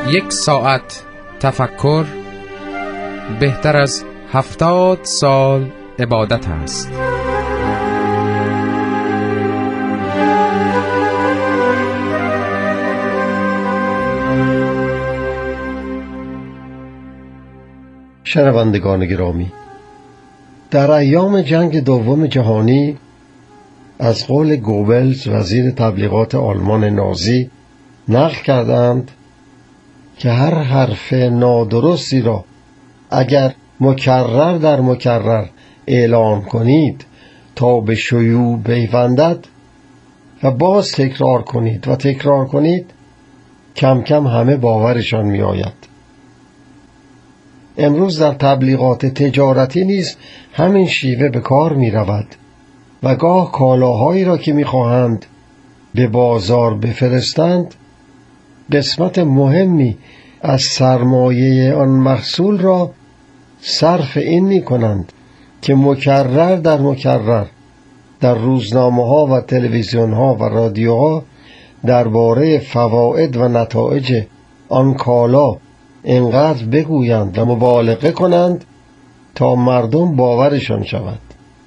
1 ساعت تفکر بهتر از 70 سال عبادت است. شنوندگان گرامی، در ایام جنگ دوم جهانی از قول گوبلز وزیر تبلیغات آلمان نازی نقل کردند که هر حرف نادرستی را اگر مکرر در مکرر اعلان کنید تا به شیوع پیوندد و باز تکرار کنید و تکرار کنید، کم کم همه باورشان می آید. امروز در تبلیغات تجارتی نیز همین شیوه به کار می رود و گاه کالاهایی را که می خواهند به بازار بفرستند قسمت مهمی از سرمایه آن محصول را صرف این می کنند که مکرر در مکرر در روزنامه‌ها و تلویزیون‌ها و رادیوها درباره فواید و نتایج آن کالا اینقدر بگویند و مبالغه کنند تا مردم باورشان شود.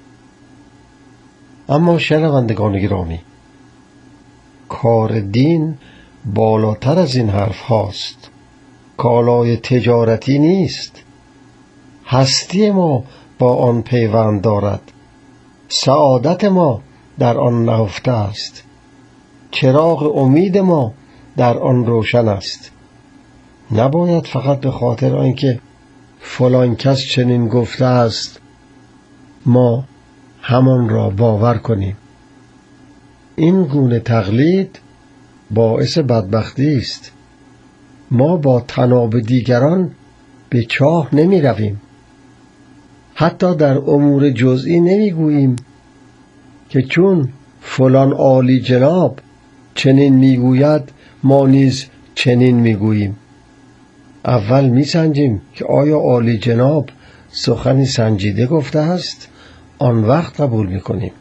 اما شنوندگان گرامی، کار دین بالاتر از این حرف هاست. کالای تجارتی نیست. هستی ما با آن پیوند دارد. سعادت ما در آن نهفته است. چراغ امید ما در آن روشن است. نباید فقط به خاطر آنکه فلان کس چنین گفته است ما همان را باور کنیم. این گونه تقلید باعث بدبختی است. ما با طناب دیگران به چاه نمی رویم. حتی در امور جزئی نمی گوییم که چون فلان عالی جناب چنین می گوید ما نیز چنین می گوییم. اول می سنجیم که آیا عالی جناب سخنی سنجیده گفته است، آن وقت قبول می کنیم.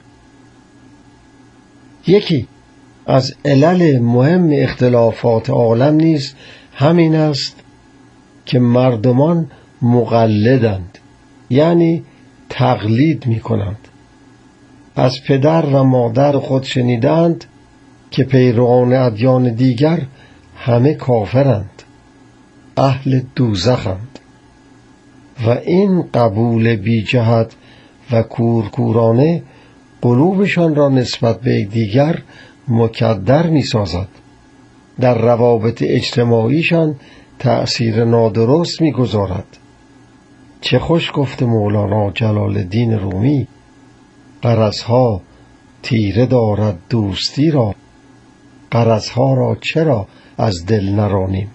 یکی از علل مهم اختلافات عالم نیز همین است که مردمان مقلدند، یعنی تقلید می کنند. از پدر و مادر خود شنیدند که پیروان ادیان دیگر همه کافرند، اهل دوزخند، و این قبول بی جهت و کورکورانه قلوبشان را نسبت به دیگر مکدر می سازد. در روابط اجتماعیشان تأثیر نادرست می گذارد. چه خوش گفته مولانا جلال الدین رومی: غرضها تیره دارد دوستی را، غرضها را چرا از دل نرانیم.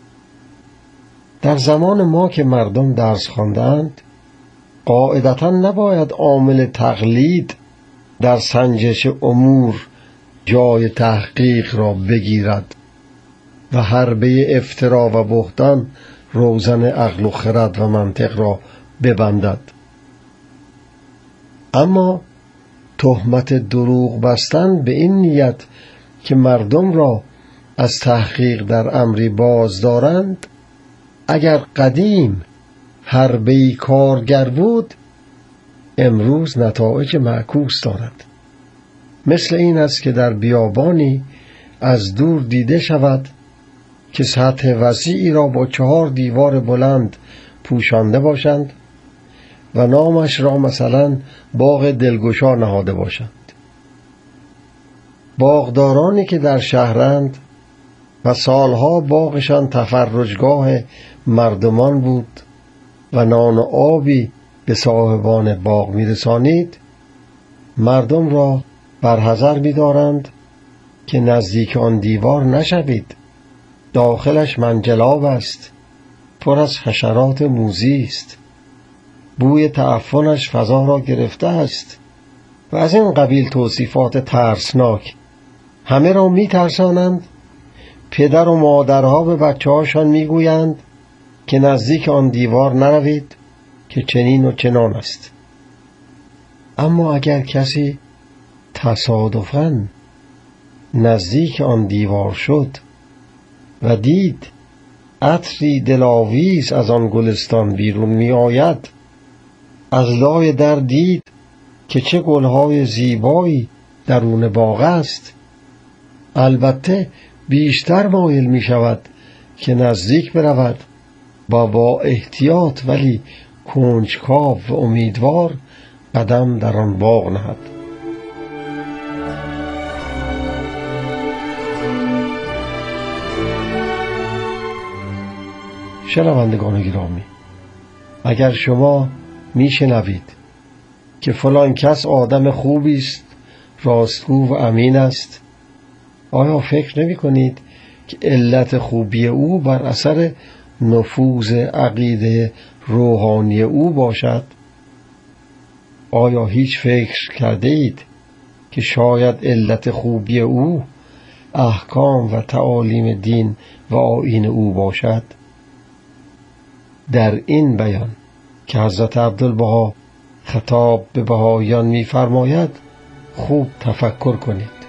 در زمان ما که مردم درس خواندند، قاعدتاً نباید عامل تقلید در سنجش امور جای تحقیق را بگیرد و حربه افترا و بهتان روزن عقل و خرد و منطق را ببندد. اما تهمت دروغ بستن به این نیت که مردم را از تحقیق در امری باز دارند، اگر قدیم حربه‌ای کارگر بود، امروز نتایج معکوس دارد. مثل این است که در بیابانی از دور دیده شود که سطح وسیعی را با 4 دیوار بلند پوشانده باشند و نامش را مثلا باغ دلگشا نهاده باشند. باغدارانی که در شهرند و سالها باغشان تفرجگاه مردمان بود و نان و آبی به صاحبان باغ میرسانید، مردم را برحذر می‌دارند که نزدیک آن دیوار نشوید. داخلش منجلاب است، پر از حشرات موذی است، بوی تعفنش فضا را گرفته است و از این قبیل توصیفات ترسناک همه را می‌ترسانند. پدر و مادرها به بچه‌هاشان می‌گویند که نزدیک آن دیوار نروید که چنین و چنان است. اما اگر کسی تصادفاً نزدیک آن دیوار شد و دید عطری دلاویز از آن گلستان بیرون می آید. از لای در دید که چه گلهای زیبایی درون باغ است. البته بیشتر مایل می شود که نزدیک برود و با احتیاط ولی کنجکاو و امیدوار قدم در آن باغ نهد. شنوندگان گرامی، اگر شما میشنوید که فلان کس آدم خوبی است، راستگو و امین است، آیا فکر نمی کنید که علت خوبی او بر اثر نفوذ عقیده روحانی او باشد؟ آیا هیچ فکر کرده اید که شاید علت خوبی او احکام و تعالیم دین و آیین او باشد؟ در این بیان که حضرت عبدالبها خطاب به بهائیان می‌فرماید خوب تفکر کنید.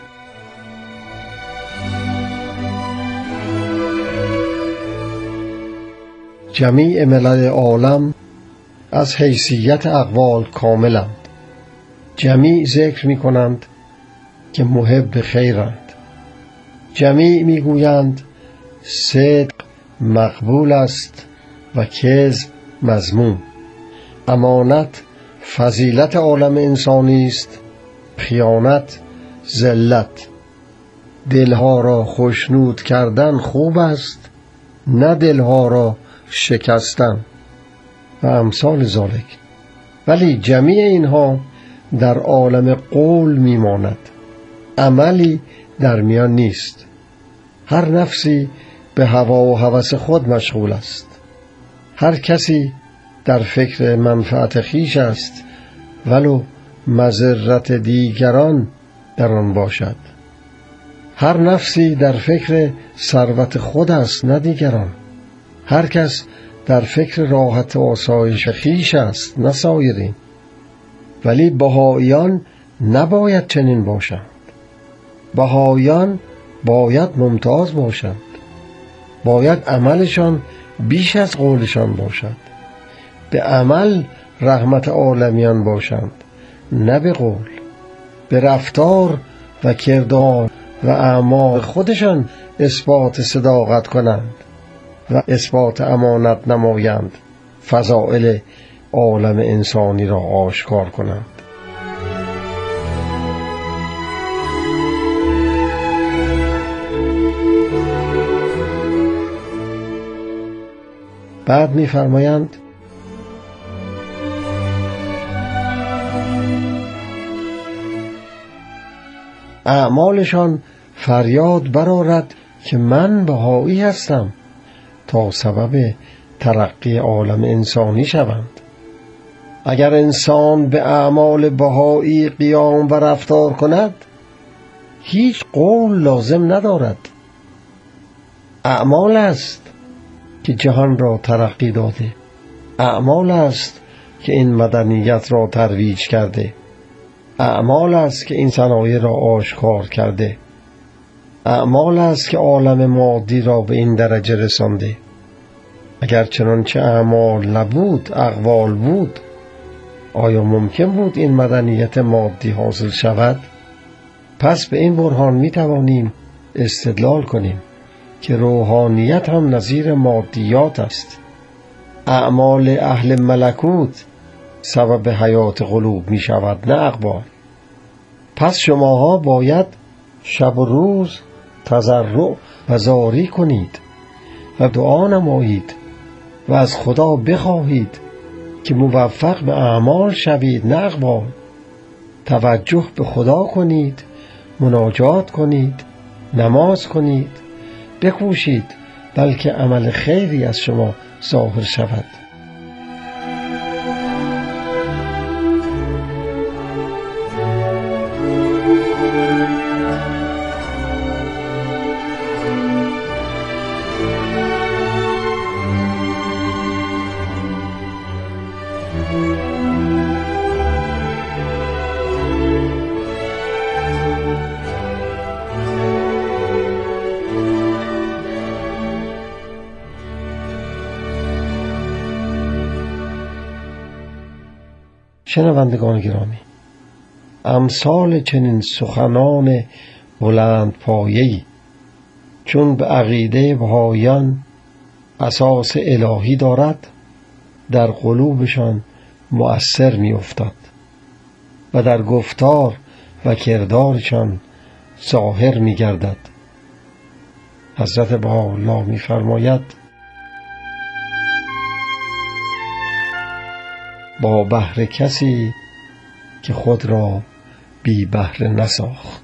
جمیع ملل عالم از حیثیت اقوال کاملند. جمیع ذکر می‌کنند که محب خیرند. جمیع می‌گویند صدق مقبول است و کذب مذموم. امانت فضیلت عالم انسانی است، خیانت ذلت. دلها را خوشنود کردن خوب است، نه دلها را شکستن و امثال ذالک. ولی جمیع اینها در عالم قول میماند، عملی در میان نیست. هر نفسی به هوا و هوس خود مشغول است. هر کسی در فکر منفعت خویش است ولو مضرت دیگران در آن باشد. هر نفسی در فکر ثروت خود است نه دیگران. هر کس در فکر راحت و آسایش خویش است نه سایرین. ولی بهائیان نباید چنین باشند. بهائیان باید ممتاز باشند. باید عملشان بیش از قولشان باشد. به عمل رحمت عالمیان باشند نه به قول. به رفتار و کردار و اعمال خودشان اثبات صداقت کنند و اثبات امانت نمایند، فضائل عالم انسانی را آشکار کنند. بعد می‌فرمایند اعمالشان فریاد برآرد که من بهایی هستم تا سبب ترقی عالم انسانی شوند. اگر انسان به اعمال بهایی قیام و رفتار کند هیچ قول لازم ندارد. اعمال است که جهان را ترقی داده. اعمال است که این مدنیت را ترویج کرده. اعمال است که این صنایع را آشکار کرده. اعمال است که عالم مادی را به این درجه رسانده. اگر چنانچه اعمال نبود اقوال بود، آیا ممکن بود این مدنیت مادی حاصل شود؟ پس به این برهان می توانیم استدلال کنیم که روحانیت هم نظیر مادیات است. اعمال اهل ملکوت سبب حیات قلوب می شود نه اقوال. پس شماها باید شب و روز تضرع و زاری کنید و دعا نمایید و از خدا بخواهید که موفق به اعمال شوید نه اقوال. توجه به خدا کنید، مناجات کنید، نماز کنید، بکوشید بلکه عمل خیری از شما ظاهر شود. شنوندگان گرامی، امثال چنین سخنان بلند پایه‌ای چون به عقیده بهائیان اساس الهی دارد، در قلوبشان مؤثر می افتد و در گفتار و کردارشان ظاهر می گردد. حضرت بهاءالله می فرماید: با بهر کسی که خود را بی بهره نساخت.